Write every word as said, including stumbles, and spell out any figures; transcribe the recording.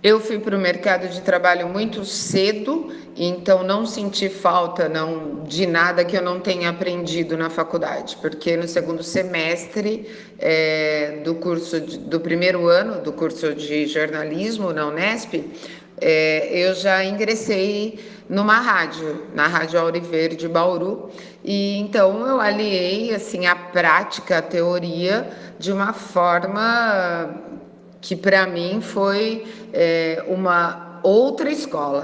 Eu fui para o mercado de trabalho muito cedo, então não senti falta não, de nada que eu não tenha aprendido na faculdade, porque no segundo semestre é, do curso de, do primeiro ano do curso de jornalismo na Unesp, é, eu já ingressei numa rádio, na Rádio Auriverde Bauru, e então eu aliei assim a prática, a teoria de uma forma que para mim foi é, uma outra escola.